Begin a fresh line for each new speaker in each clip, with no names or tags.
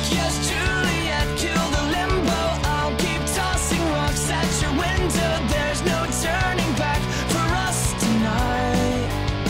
yes, Juliet, kill the limbo. I'll keep tossing rocks at your window. There's no turning back for us tonight.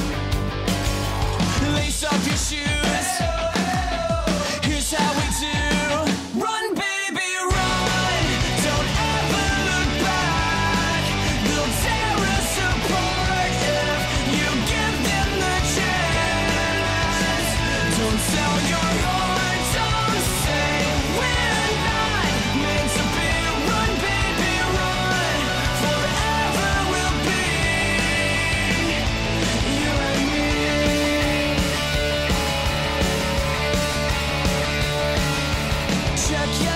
Lace up your shoes, here's how we do. Run, baby, run. Don't ever look back. They'll tear us apart if you give them the chance. Don't sell your heart, don't say we're not meant to be. Run, baby, run. Forever we'll be you and me. Check, yeah.